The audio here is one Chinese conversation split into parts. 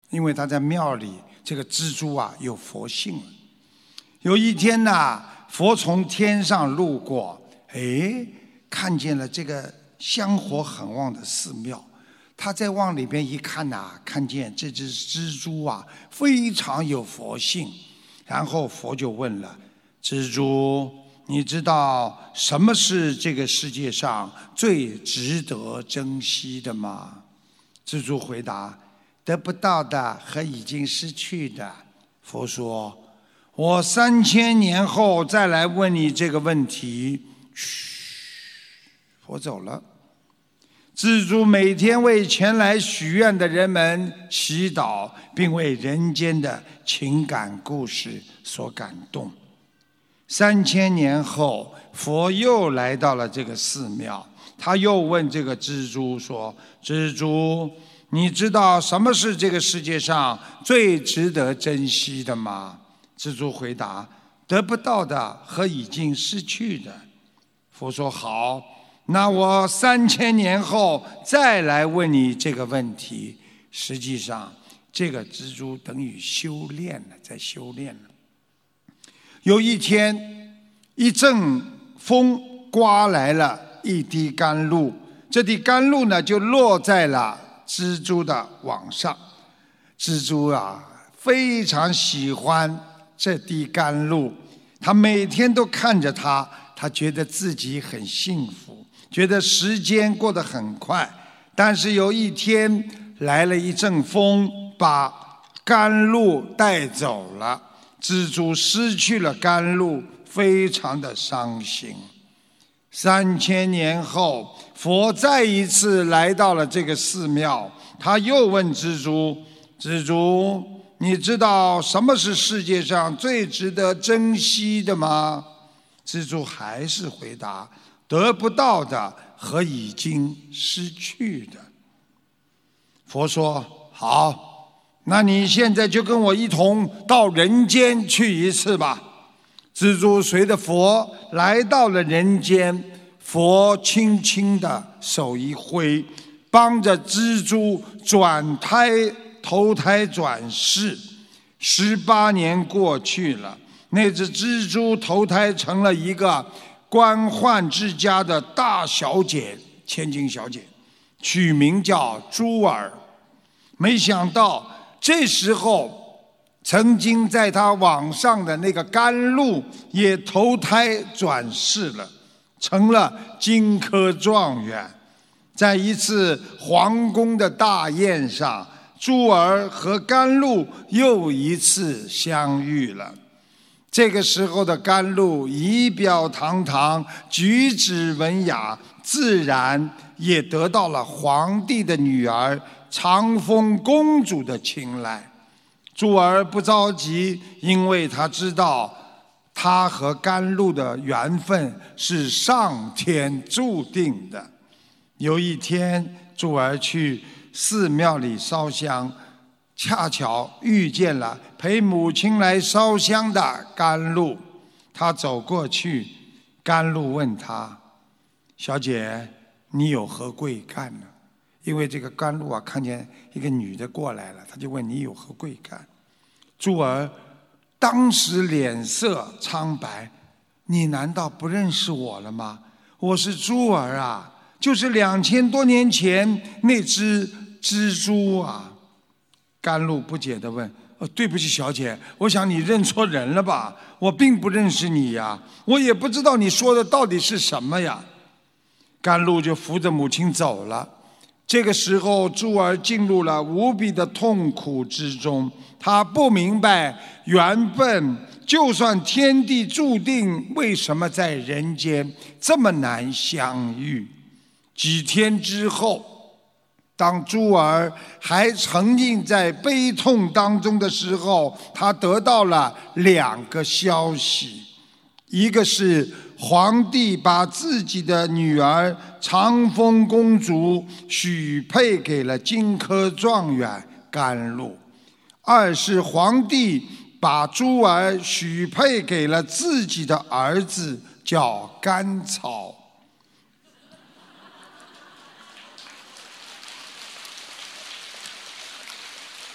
因为他在庙里，这个蜘蛛啊有佛性了。有一天呐，佛从天上路过，看见了这个香火很旺的寺庙。他再往里边一看呐，看见这只蜘蛛啊非常有佛性。然后佛就问了：蜘蛛，你知道什么是这个世界上最值得珍惜的吗？蜘蛛回答：得不到的和已经失去的。佛说：我3000年后再来问你这个问题。嘘，佛走了。蜘蛛每天为前来许愿的人们祈祷，并为人间的情感故事所感动。3000年后，佛又来到了这个寺庙，他又问这个蜘蛛说：蜘蛛，你知道什么是这个世界上最值得珍惜的吗？蜘蛛回答：得不到的和已经失去的。佛说：好，那我3000年后再来问你这个问题。实际上，这个蜘蛛等于修炼了，在修炼了。有一天，一阵风刮来了一滴甘露，这滴甘露呢就落在了蜘蛛的网上。蜘蛛啊非常喜欢这滴甘露，他每天都看着它，他觉得自己很幸福，觉得时间过得很快。但是有一天来了一阵风，把甘露带走了，蜘蛛失去了甘露，非常的伤心。3000年后，佛再一次来到了这个寺庙，他又问蜘蛛：蜘蛛，你知道什么是世界上最值得珍惜的吗？蜘蛛还是回答：得不到的和已经失去的。佛说：好，那你现在就跟我一同到人间去一次吧。蜘蛛随着佛来到了人间，佛轻轻的手一挥，帮着蜘蛛投胎转世。18年过去了，那只蜘蛛投胎成了一个官宦之家的大小姐，千金小姐，取名叫珠儿。没想到这时候，曾经在她网上的那个甘露也投胎转世了，成了金科状元。在一次皇宫的大宴上，珠儿和甘露又一次相遇了。这个时候的甘露仪表堂堂，举止文雅，自然也得到了皇帝的女儿长风公主的青睐。珠儿不着急，因为她知道她和甘露的缘分是上天注定的。有一天，珠儿去寺庙里烧香，恰巧遇见了陪母亲来烧香的甘露。她走过去，甘露问她：小姐，你有何贵干呢？因为这个甘露啊，看见一个女的过来了，他就问你有何贵干。珠儿当时脸色苍白：你难道不认识我了吗？我是珠儿啊，就是2000多年前那只蜘蛛啊。甘露不解地问：对不起小姐，我想你认错人了吧，我并不认识你呀，我也不知道你说的到底是什么呀。甘露就扶着母亲走了。这个时候，珠儿进入了无比的痛苦之中。她不明白缘分，就算天地注定，为什么在人间这么难相遇？几天之后，当珠儿还沉浸在悲痛当中的时候，她得到了2个消息。一个是皇帝把自己的女儿长风公主许配给了金科状元甘露；二是皇帝把珠儿许配给了自己的儿子，叫甘草。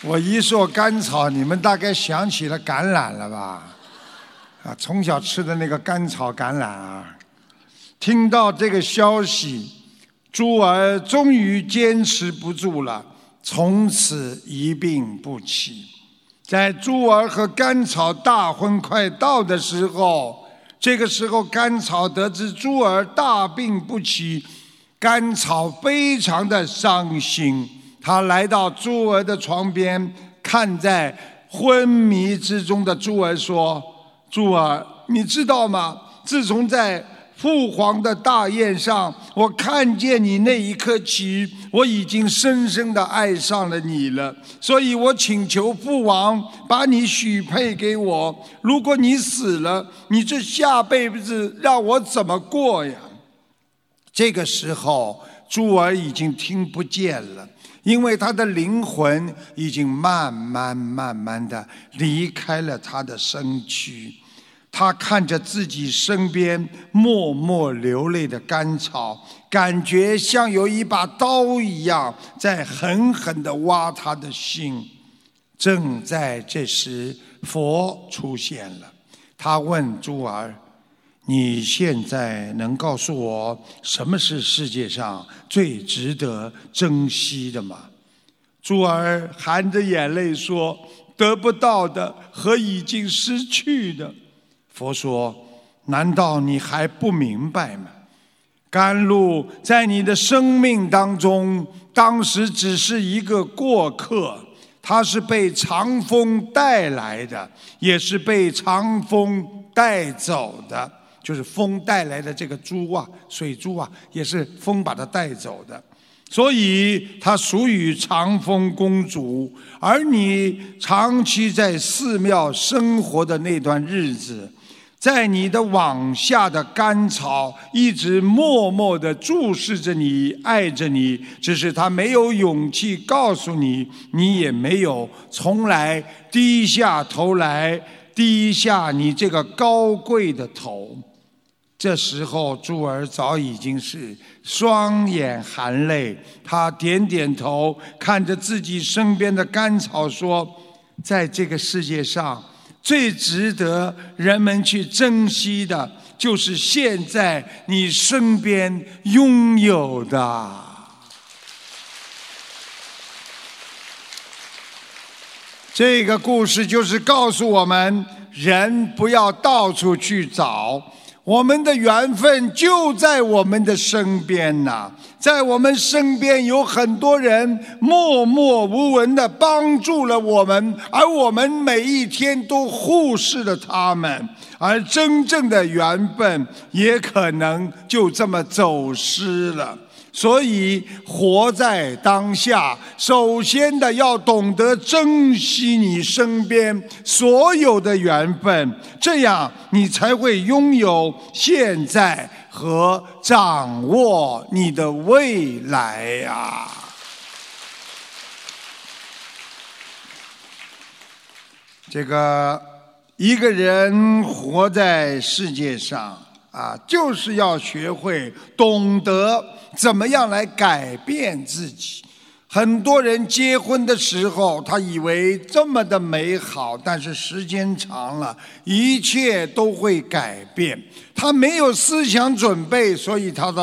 我一说甘草，你们大概想起了橄榄了吧？啊，从小吃的那个甘草橄榄啊。听到这个消息，珠儿终于坚持不住了，从此一病不起。在珠儿和甘草大婚快到的时候，这个时候甘草得知珠儿大病不起，甘草非常的伤心。他来到珠儿的床边，看在昏迷之中的珠儿说：珠儿，你知道吗？自从在父皇的大宴上，我看见你那一刻起，我已经深深地爱上了你了，所以我请求父王把你许配给我。如果你死了，你这下辈子让我怎么过呀？这个时候，珠儿已经听不见了，因为他的灵魂已经慢慢地离开了他的身躯。他看着自己身边默默流泪的甘草，感觉像有一把刀一样在狠狠地挖他的心。正在这时，佛出现了，他问珠儿：你现在能告诉我什么是世界上最值得珍惜的吗？珠儿含着眼泪说：得不到的和已经失去的。佛说：难道你还不明白吗？甘露在你的生命当中，当时只是一个过客，它是被长风带来的，也是被长风带走的。就是风带来的这个珠啊，水珠啊，也是风把它带走的。所以它属于长风公主。而你长期在寺庙生活的那段日子，在你的往下的甘草一直默默地注视着你，爱着你，只是他没有勇气告诉你，你也没有从来低下头来，低下你这个高贵的头。这时候珠儿早已经是双眼含泪，他点点头，看着自己身边的甘草说：在这个世界上最值得人们去珍惜的，就是现在你身边拥有的。这个故事就是告诉我们，人不要到处去找，我们的缘分就在我们的身边呐，在我们身边有很多人默默无闻地帮助了我们，而我们每一天都忽视了他们，而真正的缘分也可能就这么走失了。所以活在当下，首先的要懂得珍惜你身边所有的缘分，这样你才会拥有现在和掌握你的未来呀。这个一个人活在世界上啊，就是要学会懂得怎么样来改变自己。很多人结婚的时候，他以为这么的美好，但是时间长了，一切都会改变。他没有思想准备，所以他到